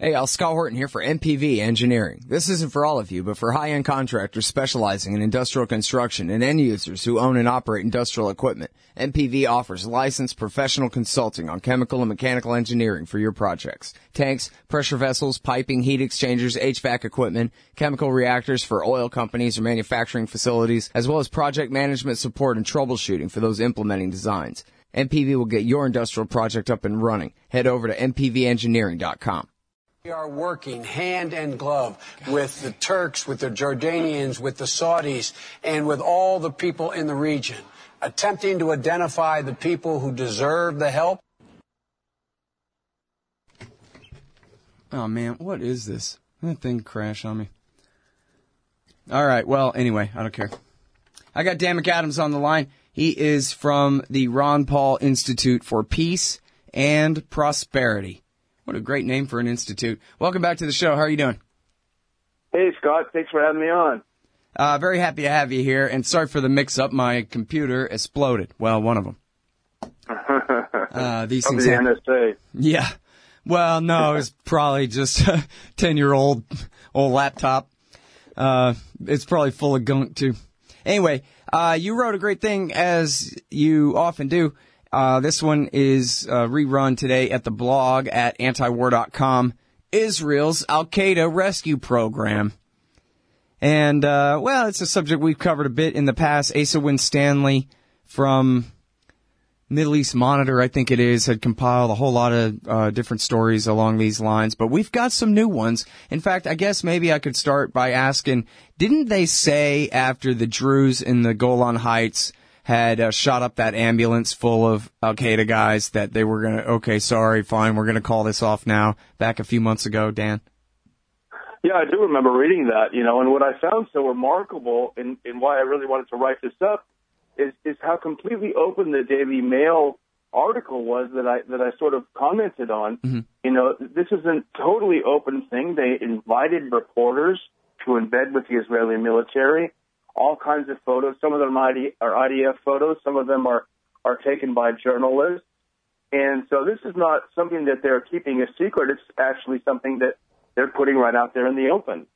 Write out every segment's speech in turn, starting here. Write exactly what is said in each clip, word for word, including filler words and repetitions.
Hey, Al Scott Horton here for M P V Engineering. This isn't for all of you, but for high-end contractors specializing in industrial construction and end users who own and operate industrial equipment. M P V offers licensed professional consulting on chemical and mechanical engineering for your projects. Tanks, pressure vessels, piping, heat exchangers, H V A C equipment, chemical reactors for oil companies or manufacturing facilities, as well as project management support and troubleshooting for those implementing designs. M P V will get your industrial project up and running. Head over to M P V engineering dot com. We are working hand in glove with the Turks, with the Jordanians, with the Saudis, and with all the people in the region, attempting to identify the people who deserve the help. Oh, man, what is this? That thing crashed on me. All right, well, anyway, I don't care. I got Dan McAdams on the line. He is from the Ron Paul Institute for Peace and Prosperity. What a great name for an institute. Welcome back to the show. How are you doing? Hey, Scott. Thanks for having me on. Uh, very happy to have you here. And sorry for the mix-up. My computer exploded. Well, one of them. Uh, these things the happen. N S A. Yeah. Well, no, it's probably just a ten-year-old old laptop. Uh, it's probably full of gunk, too. Anyway, uh, you wrote a great thing, as you often do. Uh, this one is uh, rerun today at the blog at antiwar dot com. Israel's Al-Qaeda rescue program. And, uh, well, it's a subject we've covered a bit in the past. Asa Winstanley from Middle East Monitor, I think it is, had compiled a whole lot of uh, different stories along these lines. But we've got some new ones. In fact, I guess maybe I could start by asking, didn't they say after the Druze in the Golan Heights had uh, shot up that ambulance full of Al-Qaeda guys that they were going to, okay, sorry, fine, we're going to call this off now, back a few months ago, Dan? Yeah, I do remember reading that, you know, and what I found so remarkable and, and why I really wanted to write this up is, is how completely open the Daily Mail article was that I that I sort of commented on. Mm-hmm. You know, this is a totally open thing. They invited reporters to embed with the Israeli military. All kinds of photos. Some of them are I D F photos. Some of them are, are taken by journalists. And so this is not something that they're keeping a secret. It's actually something that they're putting right out there in the open.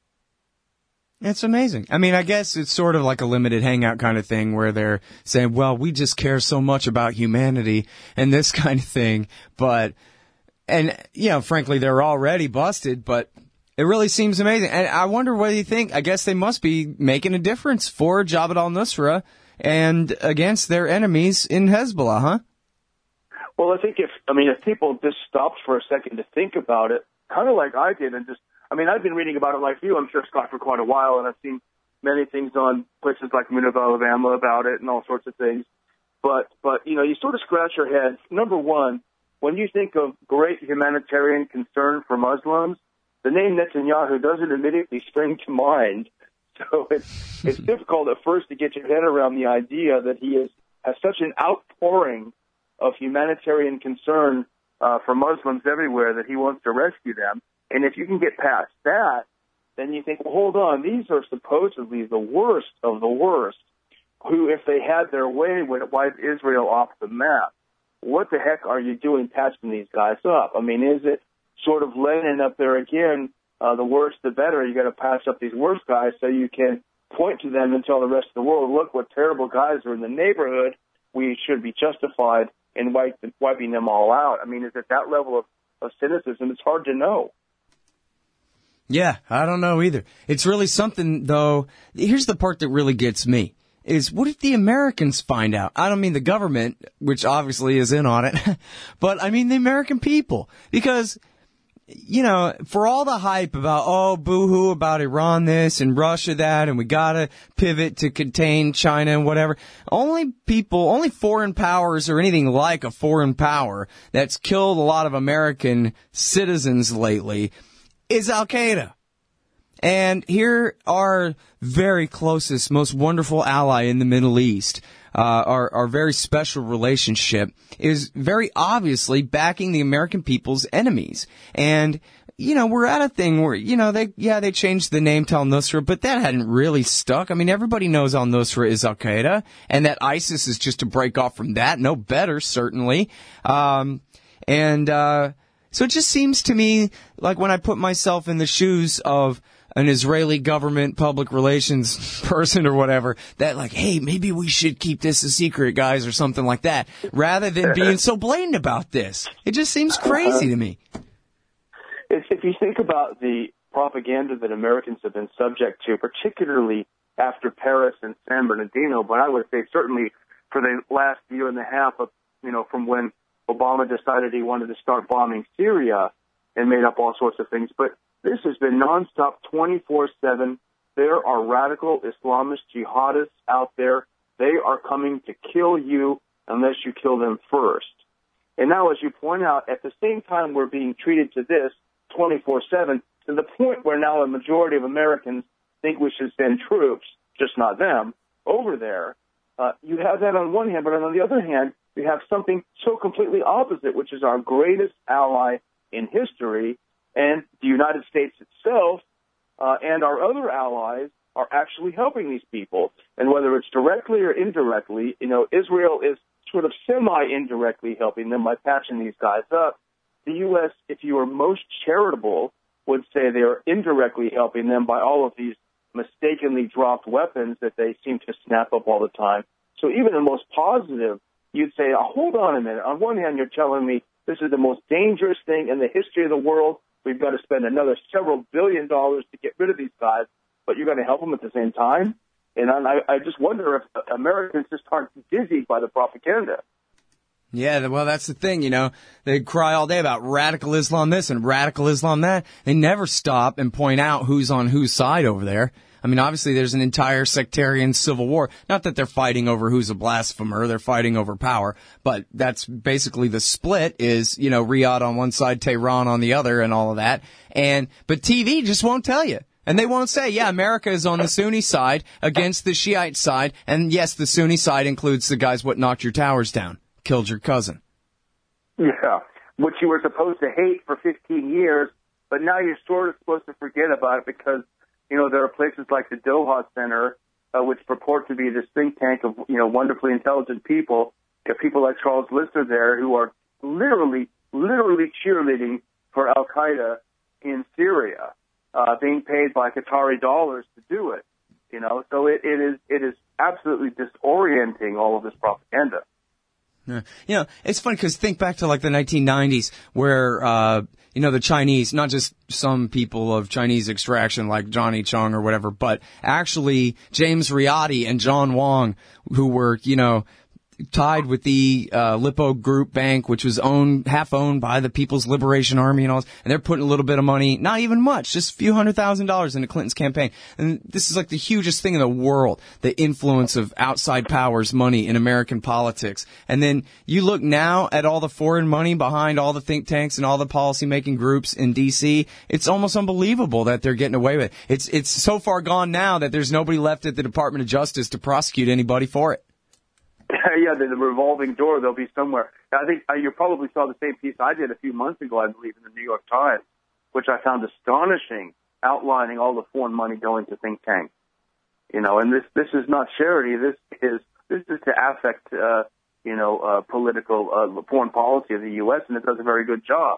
It's amazing. I mean, I guess it's sort of like a limited hangout kind of thing where they're saying, well, we just care so much about humanity and this kind of thing. But, and, you know, frankly, they're already busted, but it really seems amazing. And I wonder what you think. I guess they must be making a difference for Jabhat al-Nusra and against their enemies in Hezbollah, huh? Well, I think if, I mean, if people just stopped for a second to think about it, kind of like I did, and just, I mean, I've been reading about it like you, I'm sure, Scott, for quite a while, and I've seen many things on places like Munif Alabama about it and all sorts of things. But, but, you know, you sort of scratch your head. Number one, when you think of great humanitarian concern for Muslims, the name Netanyahu doesn't immediately spring to mind. So it's, it's difficult at first to get your head around the idea that he is, has such an outpouring of humanitarian concern uh, for Muslims everywhere that he wants to rescue them. And if you can get past that, then you think, well, hold on, these are supposedly the worst of the worst, who, if they had their way, would wipe Israel off the map. What the heck are you doing patching these guys up? I mean, is it sort of Lenin up there again, uh, the worse the better? You got to patch up these worst guys so you can point to them and tell the rest of the world, look what terrible guys are in the neighborhood. We should be justified in wipe, wiping them all out. I mean, is it that level of, of cynicism? It's hard to know. Yeah, I don't know either. It's really something, though. Here's the part that really gets me, is what if the Americans find out? I don't mean the government, which obviously is in on it, but I mean the American people. Because, you know, for all the hype about, oh, boo-hoo about Iran this and Russia that, and we gotta pivot to contain China and whatever, only people, only foreign powers or anything like a foreign power that's killed a lot of American citizens lately is Al-Qaeda. And here our very closest, most wonderful ally in the Middle East, uh, our, our very special relationship, is very obviously backing the American people's enemies. And, you know, we're at a thing where, you know, they, yeah, they changed the name to Al-Nusra, but that hadn't really stuck. I mean, everybody knows Al-Nusra is Al-Qaeda, and that ISIS is just a break off from that. No better, certainly. Um, and, uh, So it just seems to me like when I put myself in the shoes of an Israeli government public relations person or whatever, that like, hey, maybe we should keep this a secret, guys, or something like that, rather than being so blatant about this. It just seems crazy to me. If, if you think about the propaganda that Americans have been subject to, particularly after Paris and San Bernardino, but I would say certainly for the last year and a half of, you know, from when Obama decided he wanted to start bombing Syria and made up all sorts of things. But this has been nonstop twenty-four seven. There are radical Islamist jihadists out there. They are coming to kill you unless you kill them first. And now, as you point out, at the same time we're being treated to this twenty-four seven, to the point where now a majority of Americans think we should send troops, just not them, over there. Uh, you have that on one hand, but on the other hand, we have something so completely opposite, which is our greatest ally in history, and the United States itself uh, and our other allies are actually helping these people. And whether it's directly or indirectly, you know, Israel is sort of semi-indirectly helping them by patching these guys up. The U S, if you were most charitable, would say they are indirectly helping them by all of these mistakenly dropped weapons that they seem to snap up all the time. So even the most positive, you'd say, oh, hold on a minute. On one hand, you're telling me this is the most dangerous thing in the history of the world. We've got to spend another several billion dollars to get rid of these guys, but you're going to help them at the same time? And I, I just wonder if Americans just aren't dizzied by the propaganda. Yeah, well, that's the thing, you know. They cry all day about radical Islam this and radical Islam that. They never stop and point out who's on whose side over there. I mean, obviously, there's an entire sectarian civil war. Not that they're fighting over who's a blasphemer. They're fighting over power. But that's basically the split is, you know, Riyadh on one side, Tehran on the other, and all of that. And but T V just won't tell you. And they won't say, yeah, America is on the Sunni side against the Shiite side. And, yes, the Sunni side includes the guys what knocked your towers down, killed your cousin. Yeah, which you were supposed to hate for fifteen years, but now you're sort of supposed to forget about it because, you know, there are places like the Doha Center, uh, which purport to be this think tank of, you know, wonderfully intelligent people. You have people like Charles Lister there who are literally, literally cheerleading for Al-Qaeda in Syria, uh, being paid by Qatari dollars to do it. You know, so it, it is it is absolutely disorienting, all of this propaganda. Yeah. You know, it's funny because think back to like the nineteen nineties where, uh, you know, the Chinese, not just some people of Chinese extraction like Johnny Chung or whatever, but actually James Riotti and John Wong, who were, you know, tied with the uh, Lippo Group Bank, which was owned, half owned by the People's Liberation Army and all this, and they're putting a little bit of money, not even much, just a few hundred thousand dollars into Clinton's campaign. And this is like the hugest thing in the world, the influence of outside powers money in American politics. And then you look now at all the foreign money behind all the think tanks and all the policy-making groups in D C, it's almost unbelievable that they're getting away with it. It's, it's so far gone now that there's nobody left at the Department of Justice to prosecute anybody for it. Yeah, the, the revolving door, they'll be somewhere. I think uh, you probably saw the same piece I did a few months ago, I believe, in the New York Times, which I found astonishing, outlining all the foreign money going to think tanks. You know, and this this is not charity. This is this is to affect, uh, you know, uh, political uh, foreign policy of the U S, and it does a very good job.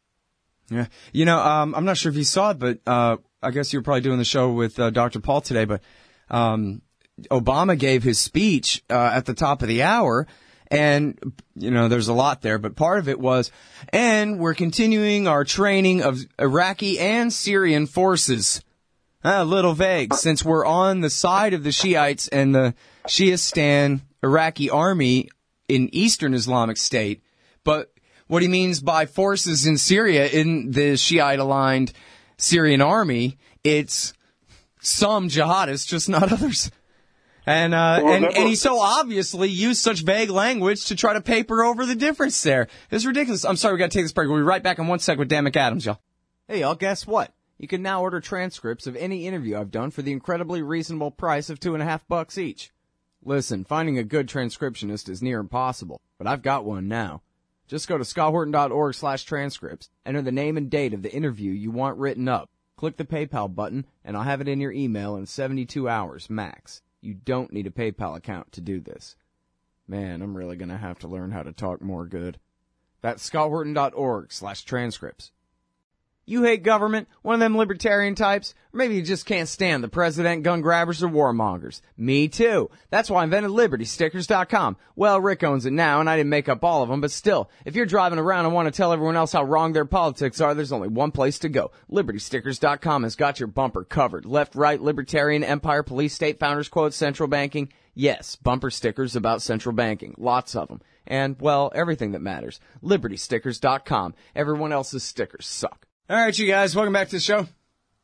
Yeah, you know, um, I'm not sure if you saw it, but uh, I guess you were probably doing the show with uh, Doctor Paul today, but. Um, Obama gave his speech uh, at the top of the hour, and, you know, there's a lot there, but part of it was, and we're continuing our training of Iraqi and Syrian forces. Uh, a little vague, since we're on the side of the Shiites and the Shiistan Iraqi army in Eastern Islamic State, but what he means by forces in Syria in the Shiite-aligned Syrian army, it's some jihadists, just not others. And, uh, well, and, never. and he so obviously used such vague language to try to paper over the difference there. It's ridiculous. I'm sorry, we gotta take this break. We'll be right back in one sec with Dan McAdams, y'all. Hey, y'all, guess what? You can now order transcripts of any interview I've done for the incredibly reasonable price of two and a half bucks each. Listen, finding a good transcriptionist is near impossible, but I've got one now. Just go to scotthorton.org slash transcripts, enter the name and date of the interview you want written up, click the PayPal button, and I'll have it in your email in seventy-two hours max. You don't need a PayPal account to do this. Man, I'm really going to have to learn how to talk more good. That's scotthorton.org slash transcripts. You hate government, one of them libertarian types, or maybe you just can't stand the president, gun grabbers, or warmongers. Me too. That's why I invented Liberty Stickers dot com. Well, Rick owns it now, and I didn't make up all of them, but still, if you're driving around and want to tell everyone else how wrong their politics are, there's only one place to go. Liberty Stickers dot com has got your bumper covered. Left, right, libertarian, empire, police, state, founders quotes, central banking. Yes, bumper stickers about central banking. Lots of them. And, well, everything that matters. Liberty Stickers dot com. Everyone else's stickers suck. All right, you guys, welcome back to the show.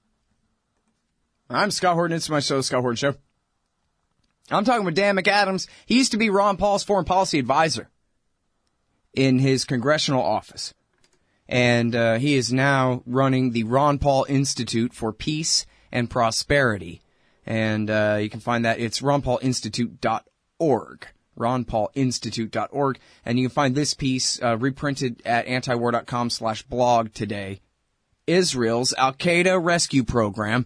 I'm Scott Horton. It's my show, The Scott Horton Show. I'm talking with Dan McAdams. He used to be Ron Paul's foreign policy advisor in his congressional office. And uh, he is now running the Ron Paul Institute for Peace and Prosperity. And uh, you can find that. It's ron paul institute dot org. ron paul institute dot org. And you can find this piece uh, reprinted at antiwar dot com slash blog today. Israel's Al-Qaeda rescue program.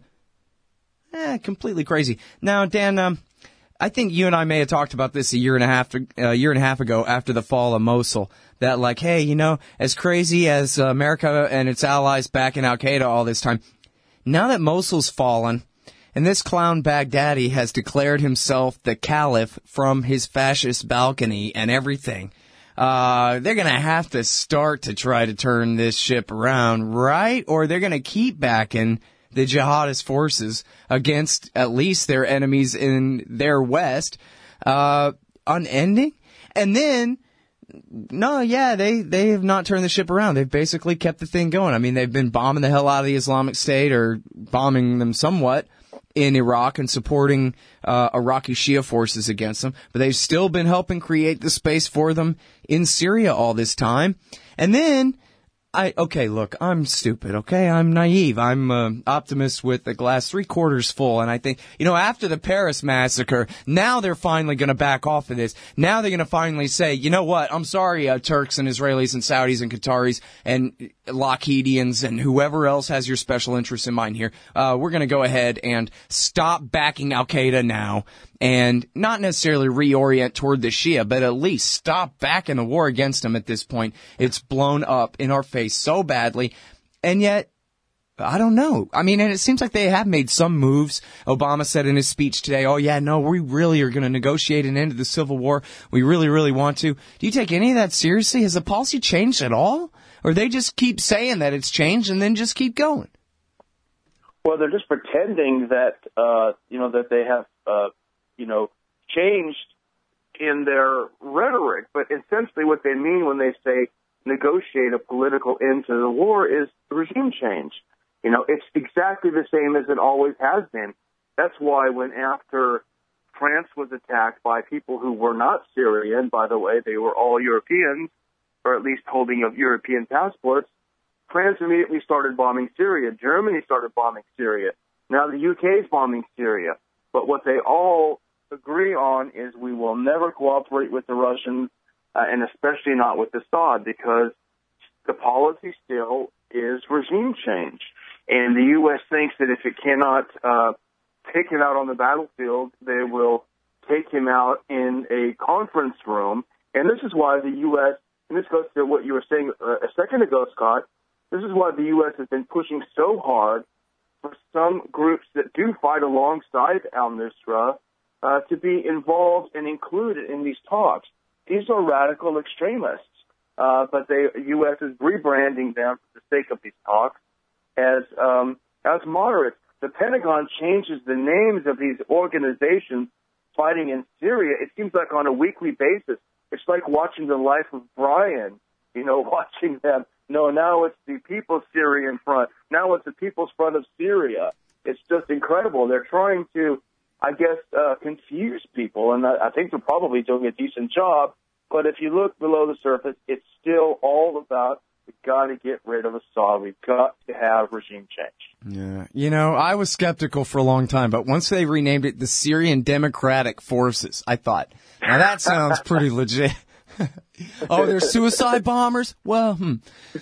Eh, completely crazy. Now, Dan, um, I think you and I may have talked about this a year and a half, a year and a half ago after the fall of Mosul. That, like, hey, you know, as crazy as uh, America and its allies back in Al-Qaeda all this time, now that Mosul's fallen, and this clown Baghdadi has declared himself the caliph from his fascist balcony and everything, Uh, they're going to have to start to try to turn this ship around, right? Or they're going to keep backing the jihadist forces against at least their enemies in their west, uh, unending. And then, no, yeah, they, they have not turned the ship around. They've basically kept the thing going. I mean, they've been bombing the hell out of the Islamic State, or bombing them somewhat in Iraq and supporting uh, Iraqi Shia forces against them, but they've still been helping create the space for them in Syria all this time. And then, I okay, look, I'm stupid, okay? I'm naive. I'm uh, optimist with the glass three quarters full, and I think, you know, after the Paris massacre, now they're finally going to back off of this. Now they're going to finally say, you know what, I'm sorry, uh, Turks and Israelis and Saudis and Qataris and Lockheedians and whoever else has your special interests in mind here. Uh, we're going to go ahead and stop backing Al-Qaeda now, and not necessarily reorient toward the Shia, but at least stop backing the war against them at this point. It's blown up in our face so badly, and yet, I don't know. I mean, and it seems like they have made some moves. Obama said in his speech today, oh yeah, no, we really are going to negotiate an end to the Civil War. We really, really want to. Do you take any of that seriously? Has the policy changed at all? Or they just keep saying that it's changed and then just keep going? Well, they're just pretending that, uh, you know, that they have, uh, you know, changed in their rhetoric. But essentially what they mean when they say negotiate a political end to the war is regime change. You know, it's exactly the same as it always has been. That's why when after France was attacked by people who were not Syrian, by the way, they were all Europeans, or at least holding of European passports, France immediately started bombing Syria. Germany started bombing Syria. Now the U K is bombing Syria. But what they all agree on is we will never cooperate with the Russians, uh, and especially not with Assad, because the policy still is regime change. And the U S thinks that if it cannot uh, take him out on the battlefield, they will take him out in a conference room. And this is why the U S, and this goes to what you were saying uh, a second ago, Scott, this is why the U S has been pushing so hard for some groups that do fight alongside al-Nusra uh, to be involved and included in these talks. These are radical extremists, uh, but the U S is rebranding them for the sake of these talks as um, as moderates. The Pentagon changes the names of these organizations fighting in Syria. It seems like on a weekly basis. It's like watching the life of Brian, you know, watching them. No, now it's the People's Syrian Front. Now it's the People's Front of Syria. It's just incredible. They're trying to, I guess, uh, confuse people, and I, I think they're probably doing a decent job. But if you look below the surface, it's still all about we've got to get rid of Assad. We've got to have regime change. Yeah. You know, I was skeptical for a long time, but once they renamed it the Syrian Democratic Forces, I thought, now that sounds pretty legit. Oh, they're suicide bombers? Well, hmm.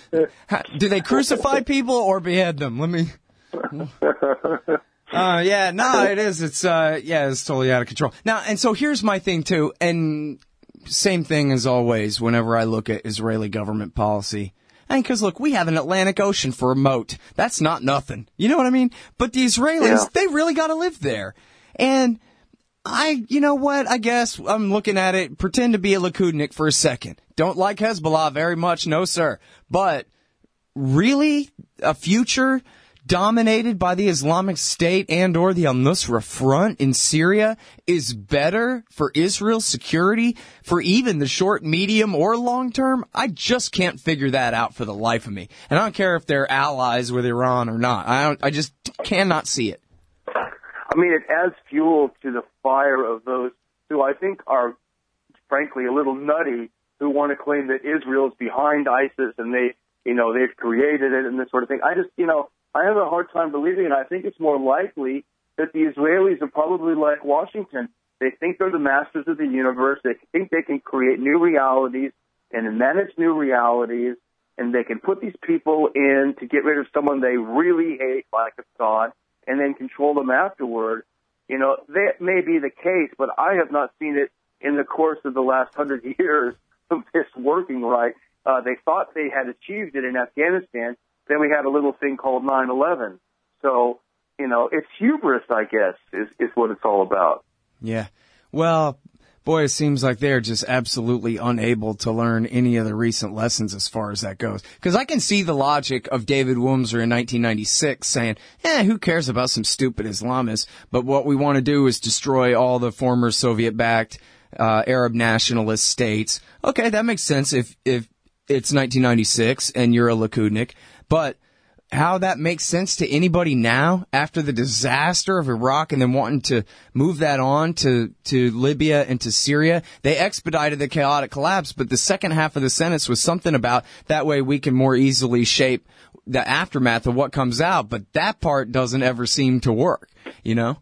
Do they crucify people or behead them? Let me... Uh, yeah, no, it is. It's, uh, yeah, it's totally out of control. Now, and so here's my thing, too, and same thing as always whenever I look at Israeli government policy. And because, look, we have an Atlantic Ocean for a moat. That's not nothing. You know what I mean? But the Israelis, Yeah. they really got to live there. And I, you know what, I guess I'm looking at it, pretend to be a Likudnik for a second. Don't like Hezbollah very much, no sir. But really, a future dominated by the Islamic State and or the al-Nusra Front in Syria is better for Israel's security for even the short, medium, or long term? I just can't figure that out for the life of me. And I don't care if they're allies with Iran or not. I don't, I just cannot see it. I mean, it adds fuel to the fire of those who I think are, frankly, a little nutty, who want to claim that Israel's behind ISIS and they, you know, they've created it and this sort of thing. I just, you know, I have a hard time believing it. I think it's more likely that the Israelis are probably like Washington. They think they're the masters of the universe. They think they can create new realities and manage new realities, and they can put these people in to get rid of someone they really hate, like Assad, and then control them afterward. You know, that may be the case, but I have not seen it in the course of the last hundred years of this working right. Uh, they thought they had achieved it in Afghanistan. Then we had a little thing called nine eleven. So, you know, it's hubris, I guess, is, is what it's all about. Yeah. Well, boy, it seems like they're just absolutely unable to learn any of the recent lessons as far as that goes. Because I can see the logic of David Wurmser in nineteen ninety-six saying, eh, who cares about some stupid Islamists? But what we want to do is destroy all the former Soviet-backed uh, Arab nationalist states. Okay, that makes sense if, if it's nineteen ninety-six and you're a Likudnik. But how that makes sense to anybody now after the disaster of Iraq and then wanting to move that on to, to Libya and to Syria, they expedited the chaotic collapse. But the second half of the sentence was something about that way we can more easily shape the aftermath of what comes out. But that part doesn't ever seem to work, you know?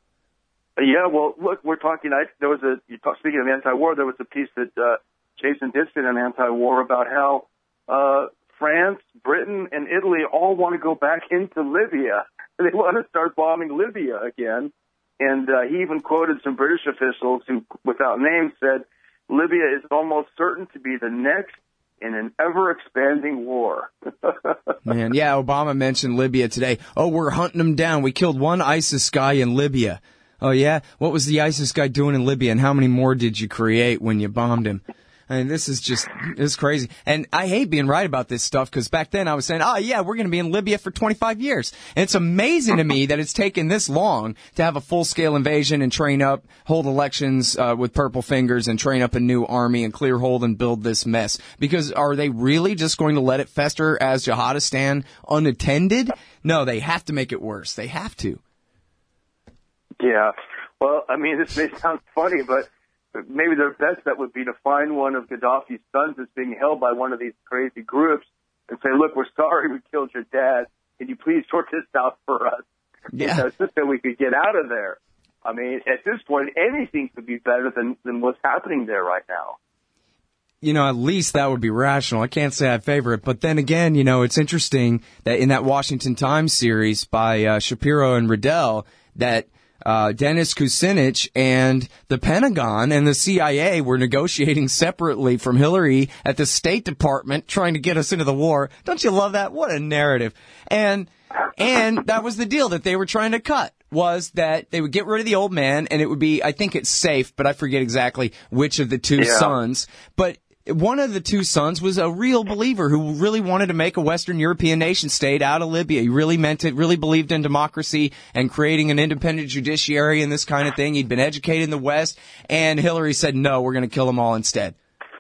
Yeah, well, look, we're talking, I, there was a, you talk, speaking of anti-war, there was a piece that uh, Jason Diston on anti-war about how uh, France, Britain, and Italy all want to go back into Libya. They want to start bombing Libya again. And uh, he even quoted some British officials who, without names, said, Libya is almost certain to be the next in an ever-expanding war. Man, yeah, Obama mentioned Libya today. Oh, we're hunting them down. We killed one ISIS guy in Libya. Oh, yeah? What was the ISIS guy doing in Libya, and how many more did you create when you bombed him? I mean, this is just, this is crazy. And I hate being right about this stuff because back then I was saying, oh, yeah, we're going to be in Libya for twenty-five years. And it's amazing to me that it's taken this long to have a full-scale invasion and train up, hold elections uh, with purple fingers and train up a new army and clear hold and build this mess. Because are they really just going to let it fester as Jihadistan unattended? No, they have to make it worse. They have to. Yeah. Well, I mean, this may sound funny, but maybe their best bet would be to find one of Gaddafi's sons that's being held by one of these crazy groups and say, look, we're sorry we killed your dad. Can you please sort this out for us? Yeah. You know, just so we could get out of there. I mean, at this point, anything could be better than, than what's happening there right now. You know, at least that would be rational. I can't say I favor it. But then again, you know, it's interesting that in that Washington Times series by uh, Shapiro and Riddell that Uh, Dennis Kucinich and the Pentagon and the C I A were negotiating separately from Hillary at the State Department trying to get us into the war. Don't you love that? What a narrative. And, and that was the deal that they were trying to cut, was that they would get rid of the old man and it would be, I think it's safe, but I forget exactly which of the two yeah. sons. But one of the two sons was a real believer who really wanted to make a Western European nation state out of Libya. He really meant it, really believed in democracy and creating an independent judiciary and this kind of thing. He'd been educated in the West, and Hillary said, no, we're going to kill them all instead.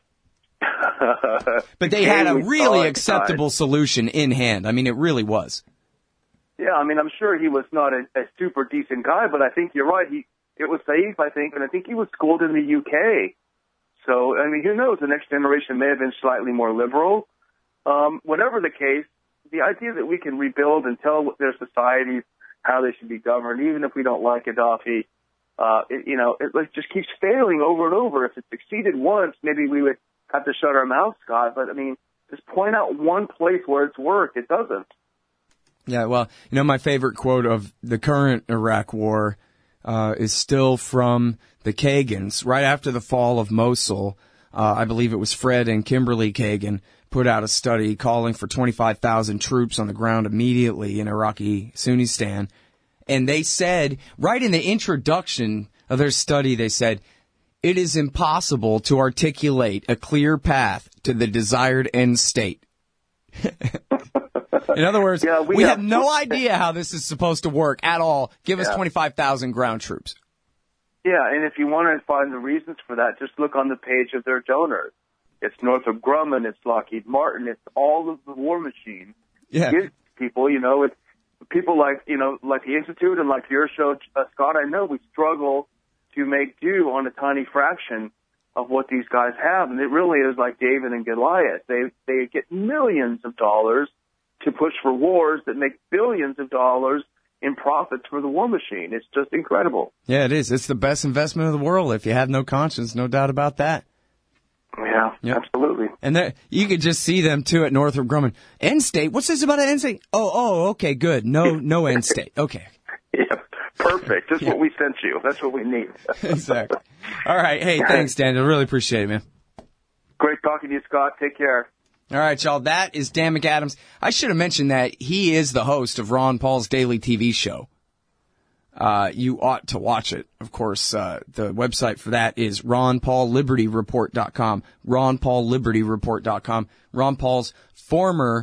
But they had a really acceptable solution in hand. I mean, it really was. Yeah, I mean, I'm sure he was not a, a super decent guy, but I think you're right. He It was safe, I think, and I think he was schooled in the U K. So, I mean, who knows? The next generation may have been slightly more liberal. Um, whatever the case, the idea that we can rebuild and tell their societies how they should be governed, even if we don't like Gaddafi, uh, it, you know, it like, just keeps failing over and over. If it succeeded once, maybe we would have to shut our mouths, Scott. But, I mean, just point out one place where it's worked. It doesn't. Yeah, well, you know, my favorite quote of the current Iraq war uh, is still from the Kagans. Right after the fall of Mosul, uh, I believe it was Fred and Kimberly Kagan, put out a study calling for twenty-five thousand troops on the ground immediately in Iraqi Sunnistan. And they said, right in the introduction of their study, they said, it is impossible to articulate a clear path to the desired end state. In other words, yeah, we, we have, have no idea how this is supposed to work at all. Give yeah. us twenty-five thousand ground troops. Yeah, and if you want to find the reasons for that, just look on the page of their donors. It's Northrop Grumman, it's Lockheed Martin, it's all of the war machine. Yeah. Gives people, you know, it's people like, you know, like the Institute and like your show, uh, Scott, I know we struggle to make do on a tiny fraction of what these guys have. And it really is like David and Goliath. They, they get millions of dollars to push for wars that make billions of dollars in profits for the war machine. It's just incredible. Yeah, it is. It's the best investment of the world. If you have no conscience, no doubt about that. Yeah, yep. Absolutely. And there, you could just see them, too, at Northrop Grumman. End state? What's this about an end state? Oh, oh, okay, good. No, no end state. Okay. Yeah, perfect. That's yeah. what we sent you. That's what we need. Exactly. All right. Hey, thanks, Daniel. Really appreciate it, man. Great talking to you, Scott. Take care. All right, y'all. That is Dan McAdams. I should have mentioned that he is the host of Ron Paul's daily T V show. Uh, you ought to watch it. Of course, uh, the website for that is ron paul liberty report dot com. ron paul liberty report dot com. Ron Paul's former,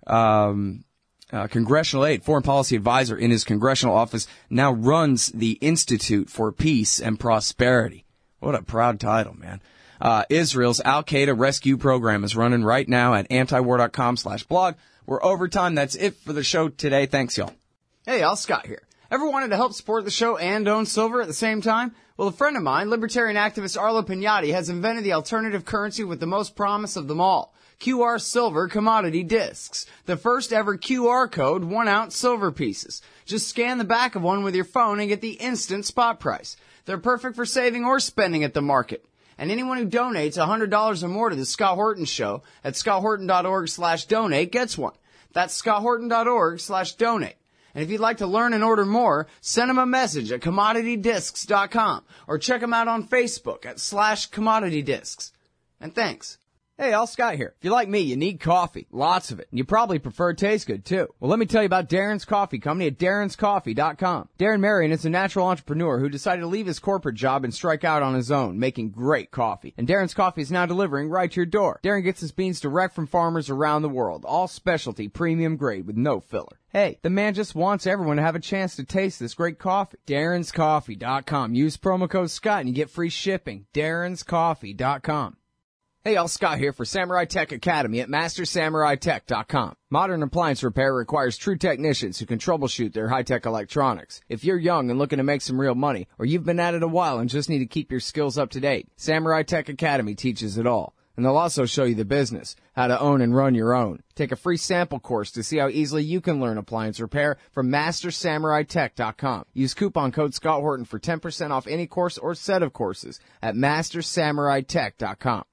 um, uh, congressional aide, foreign policy advisor in his congressional office, now runs the Institute for Peace and Prosperity. What a proud title, man. Uh, Israel's Al-Qaeda rescue program is running right now at antiwar dot com slash blog. We're over time. That's it for the show today. Thanks, y'all. Hey, Al Scott here. Ever wanted to help support the show and own silver at the same time? Well, a friend of mine, libertarian activist Arlo Pignatti, has invented the alternative currency with the most promise of them all. Q R Silver Commodity Discs. The first ever Q R code one ounce silver pieces. Just scan the back of one with your phone and get the instant spot price. They're perfect for saving or spending at the market. And anyone who donates one hundred dollars or more to the Scott Horton Show at scott horton dot org slash donate gets one. That's scott horton dot org slash donate. And if you'd like to learn and order more, send them a message at commodity discs dot com or check them out on Facebook at slash commodity discs. And thanks. Hey, Al Scott here. If you're like me, you need coffee. Lots of it. And you probably prefer it tastes good, too. Well, let me tell you about Darren's Coffee Company at darrens coffee dot com. Darren Marion is a natural entrepreneur who decided to leave his corporate job and strike out on his own, making great coffee. And Darren's Coffee is now delivering right to your door. Darren gets his beans direct from farmers around the world. All specialty, premium grade with no filler. Hey, the man just wants everyone to have a chance to taste this great coffee. darrens coffee dot com. Use promo code Scott and you get free shipping. darrens coffee dot com. Hey, Al Scott here for Samurai Tech Academy at master samurai tech dot com. Modern appliance repair requires true technicians who can troubleshoot their high-tech electronics. If you're young and looking to make some real money, or you've been at it a while and just need to keep your skills up to date, Samurai Tech Academy teaches it all. And they'll also show you the business, how to own and run your own. Take a free sample course to see how easily you can learn appliance repair from master samurai tech dot com. Use coupon code Scott Horton for ten percent off any course or set of courses at master samurai tech dot com.